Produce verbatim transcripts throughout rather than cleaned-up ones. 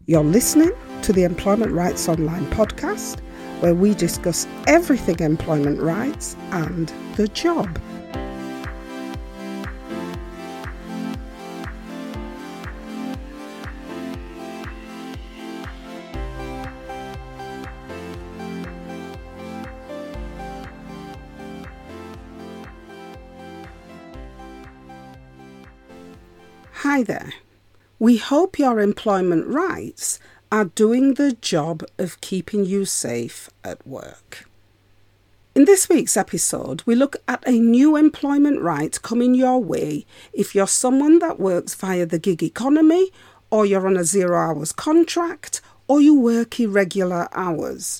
You're listening to the Employment Rights Online podcast, where we discuss everything employment rights and the job. Hi there. We hope your employment rights are doing the job of keeping you safe at work. In this week's episode, we look at a new employment right coming your way if you're someone that works via the gig economy, or you're on a zero hours contract, or you work irregular hours.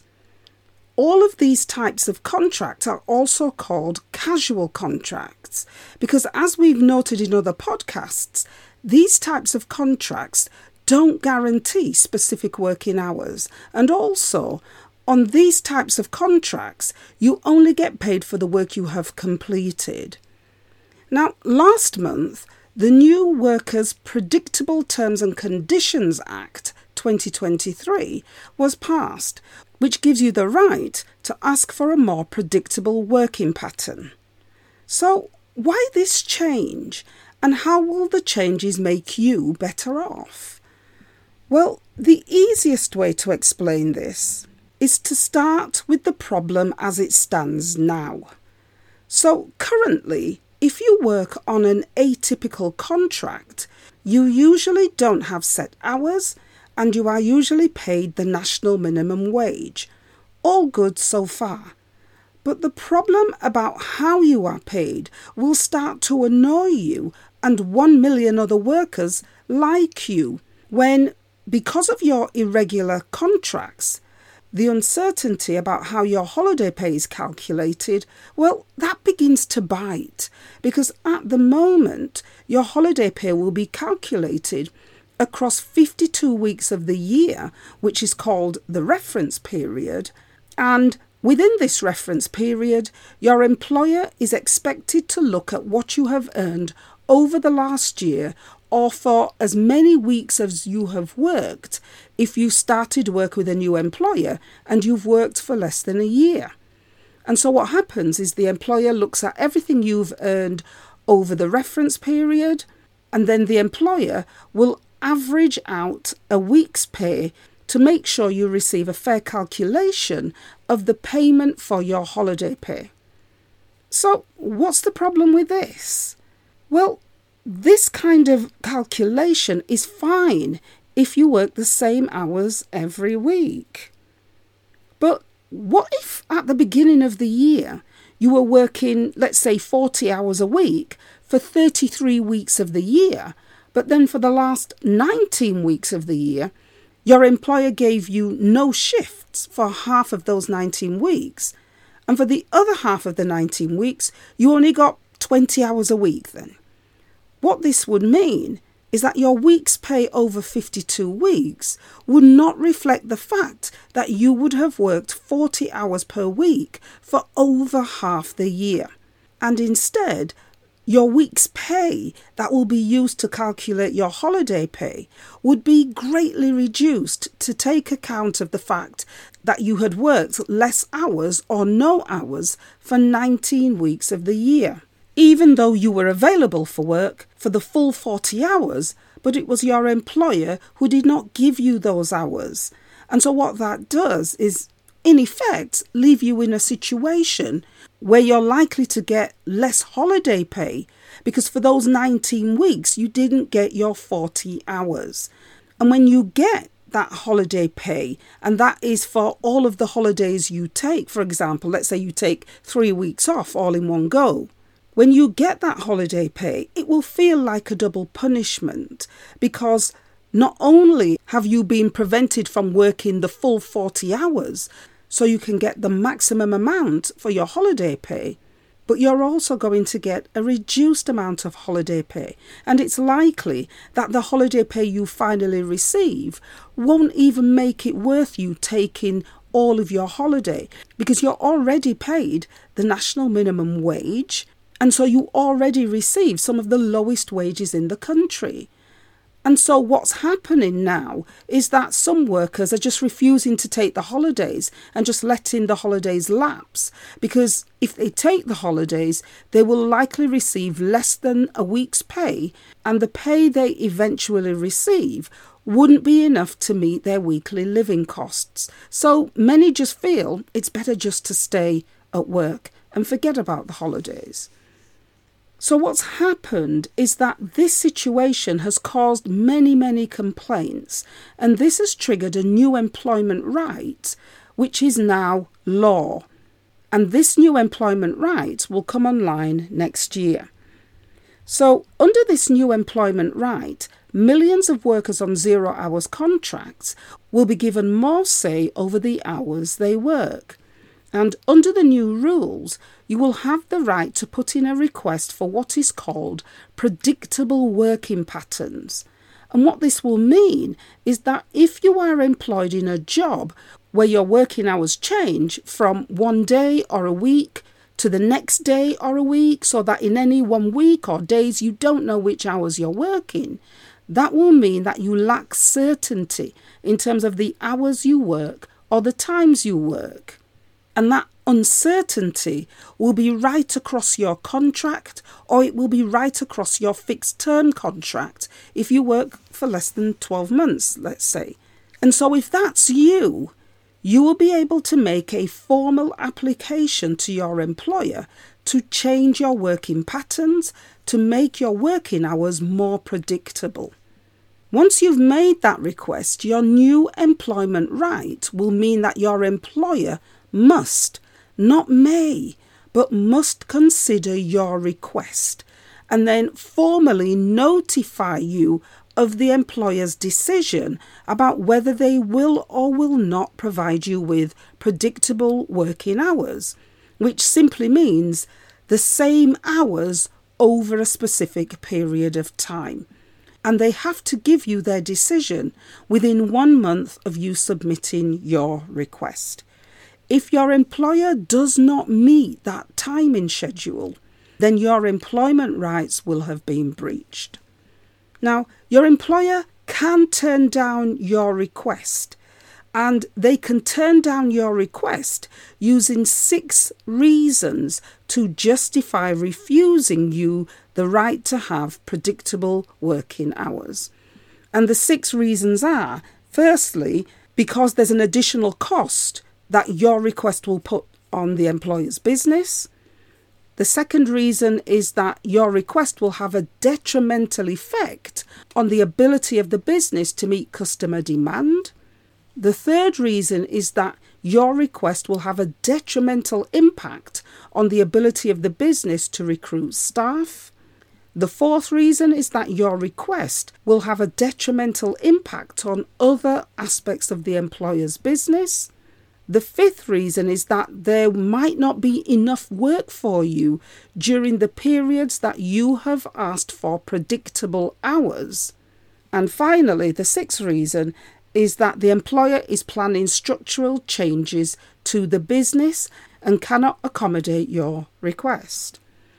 All of these types of contracts are also called casual contracts because, as we've noted in other podcasts, these types of contracts don't guarantee specific working hours, and also on these types of contracts you only get paid for the work you have completed. Now, last month, the new Workers' Predictable Terms and Conditions Act twenty twenty-three was passed, which gives you the right to ask for a more predictable working pattern. So, why this change? And how will the changes make you better off? Well, the easiest way to explain this is to start with the problem as it stands now. So currently, if you work on an atypical contract, you usually don't have set hours and you are usually paid the national minimum wage. All good so far. But the problem about how you are paid will start to annoy you and one million other workers like you when, because of your irregular contracts, the uncertainty about how your holiday pay is calculated, well, that begins to bite, because at the moment, your holiday pay will be calculated across fifty-two weeks of the year, which is called the reference period, and within this reference period, your employer is expected to look at what you have earned over the last year, or for as many weeks as you have worked if you started work with a new employer and you've worked for less than a year. And so what happens is the employer looks at everything you've earned over the reference period, and then the employer will average out a week's pay to make sure you receive a fair calculation of the payment for your holiday pay. So what's the problem with this? Well, this kind of calculation is fine if you work the same hours every week. But what if at the beginning of the year you were working, let's say, forty hours a week for thirty-three weeks of the year, but then for the last nineteen weeks of the year, your employer gave you no shifts for half of those nineteen weeks, and for the other half of the nineteen weeks, you only got twenty hours a week then? What this would mean is that your week's pay over fifty-two weeks would not reflect the fact that you would have worked forty hours per week for over half the year. And instead, your week's pay that will be used to calculate your holiday pay would be greatly reduced to take account of the fact that you had worked less hours or no hours for nineteen weeks of the year, even though you were available for work for the full forty hours, but it was your employer who did not give you those hours. And so what that does is, in effect, leave you in a situation where you're likely to get less holiday pay because for those nineteen weeks you didn't get your forty hours. And when you get that holiday pay, and that is for all of the holidays you take, for example, let's say you take three weeks off all in one go, when you get that holiday pay, it will feel like a double punishment because not only have you been prevented from working the full forty hours, so you can get the maximum amount for your holiday pay, but you're also going to get a reduced amount of holiday pay. And it's likely that the holiday pay you finally receive won't even make it worth you taking all of your holiday because you're already paid the national minimum wage, and so you already receive some of the lowest wages in the country. And so what's happening now is that some workers are just refusing to take the holidays and just letting the holidays lapse, because if they take the holidays, they will likely receive less than a week's pay, and the pay they eventually receive wouldn't be enough to meet their weekly living costs. So many just feel it's better just to stay at work and forget about the holidays. So what's happened is that this situation has caused many, many complaints, and this has triggered a new employment right, which is now law. And this new employment right will come online next year. So under this new employment right, millions of workers on zero hours contracts will be given more say over the hours they work. And under the new rules, you will have the right to put in a request for what is called predictable working patterns. And what this will mean is that if you are employed in a job where your working hours change from one day or a week to the next day or a week, so that in any one week or days you don't know which hours you're working, that will mean that you lack certainty in terms of the hours you work or the times you work. And that uncertainty will be right across your contract, or it will be right across your fixed term contract if you work for less than twelve months, let's say. And so if that's you, you will be able to make a formal application to your employer to change your working patterns, to make your working hours more predictable. Once you've made that request, your new employment right will mean that your employer must, not may, but must consider your request and then formally notify you of the employer's decision about whether they will or will not provide you with predictable working hours, which simply means the same hours over a specific period of time. And they have to give you their decision within one month of you submitting your request. If your employer does not meet that timing schedule, then your employment rights will have been breached. Now, your employer can turn down your request, and they can turn down your request using six reasons to justify refusing you the right to have predictable working hours. And the six reasons are, firstly, because there's an additional cost that your request will put on the employer's business. The second reason is that your request will have a detrimental effect on the ability of the business to meet customer demand. The third reason is that your request will have a detrimental impact on the ability of the business to recruit staff. The fourth reason is that your request will have a detrimental impact on other aspects of the employer's business. The fifth reason is that there might not be enough work for you during the periods that you have asked for predictable hours. And finally, the sixth reason is that the employer is planning structural changes to the business and cannot accommodate your request.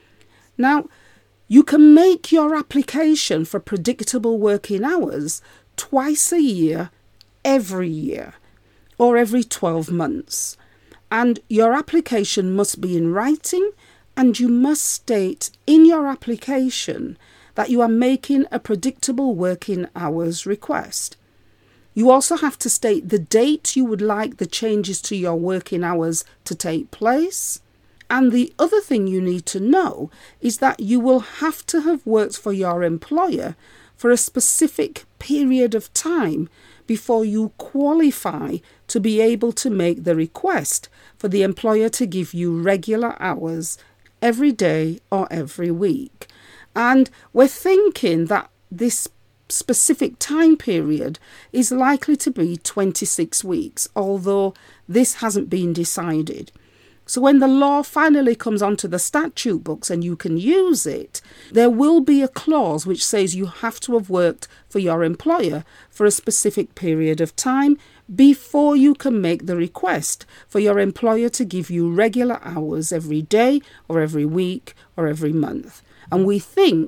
Now, you can make your application for predictable working hours twice a year, every year, or every twelve months. And your application must be in writing, and you must state in your application that you are making a predictable working hours request. You also have to state the date you would like the changes to your working hours to take place. And the other thing you need to know is that you will have to have worked for your employer for a specific period of time before you qualify to be able to make the request for the employer to give you regular hours every day or every week. And we're thinking that this specific time period is likely to be twenty-six weeks, although this hasn't been decided. So when the law finally comes onto the statute books and you can use it, there will be a clause which says you have to have worked for your employer for a specific period of time before you can make the request for your employer to give you regular hours every day or every week or every month. And we think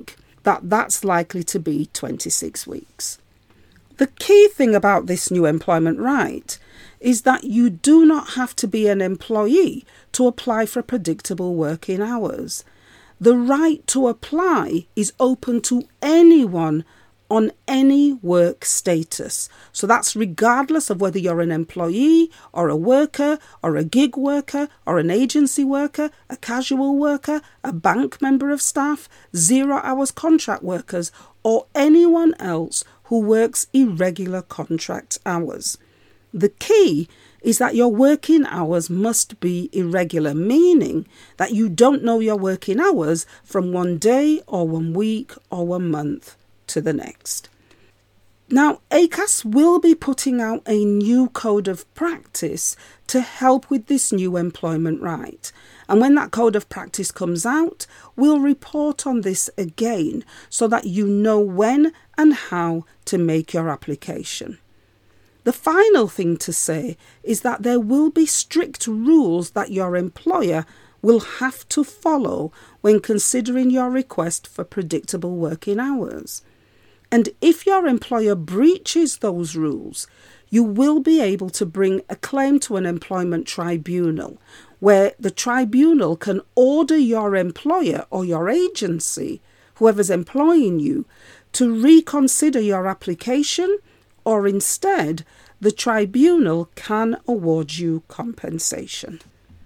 that that's likely to be twenty-six weeks. The key thing about this new employment right is that you do not have to be an employee to apply for predictable working hours. The right to apply is open to anyone on any work status. So that's regardless of whether you're an employee or a worker or a gig worker or an agency worker, a casual worker, a bank member of staff, zero hours contract workers, or anyone else who works irregular contract hours. The key is that your working hours must be irregular, meaning that you don't know your working hours from one day or one week or one month to the next. Now, ACAS will be putting out a new code of practice to help with this new employment right. And when that code of practice comes out, we'll report on this again so that you know when and how to make your application. The final thing to say is that there will be strict rules that your employer will have to follow when considering your request for predictable working hours. And if your employer breaches those rules, you will be able to bring a claim to an employment tribunal, where the tribunal can order your employer or your agency, whoever's employing you, to reconsider your application, or instead, the tribunal can award you compensation.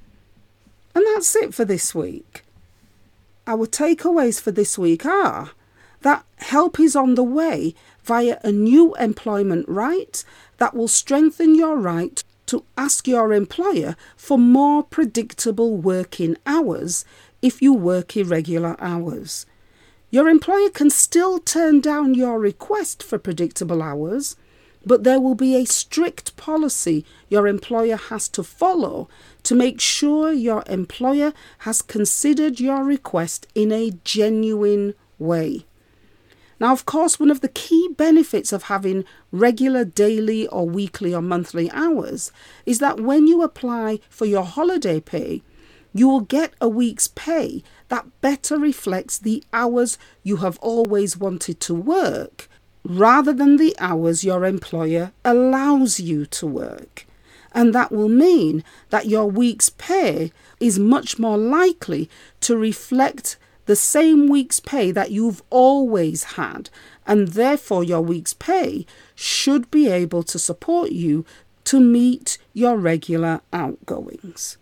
And that's it for this week. Our takeaways for this week are that help is on the way via a new employment right that will strengthen your right to ask your employer for more predictable working hours if you work irregular hours. Your employer can still turn down your request for predictable hours, but there will be a strict policy your employer has to follow to make sure your employer has considered your request in a genuine way. Now, of course, one of the key benefits of having regular daily or weekly or monthly hours is that when you apply for your holiday pay, you will get a week's pay that better reflects the hours you have always wanted to work, rather than the hours your employer allows you to work. And that will mean that your week's pay is much more likely to reflect the same week's pay that you've always had, and therefore your week's pay should be able to support you to meet your regular outgoings.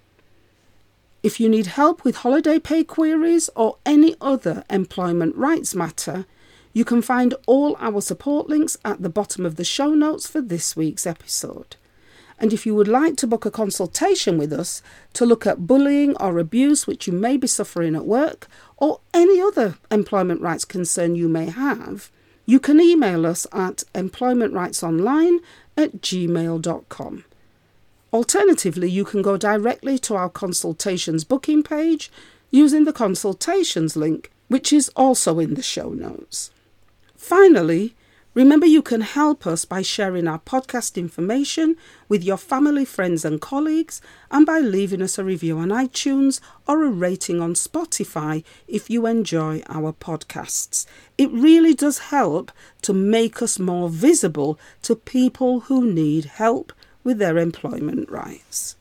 If you need help with holiday pay queries or any other employment rights matter, you can find all our support links at the bottom of the show notes for this week's episode. And if you would like to book a consultation with us to look at bullying or abuse which you may be suffering at work, or any other employment rights concern you may have, you can email us at employmentrightsonline at gmail dot com. Alternatively, you can go directly to our consultations booking page using the consultations link, which is also in the show notes. Finally, remember you can help us by sharing our podcast information with your family, friends and colleagues, and by leaving us a review on iTunes or a rating on Spotify if you enjoy our podcasts. It really does help to make us more visible to people who need help with their employment rights.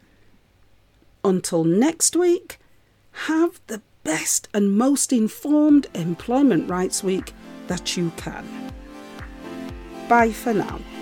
Until next week, have the best and most informed employment rights week that you can. Bye for now.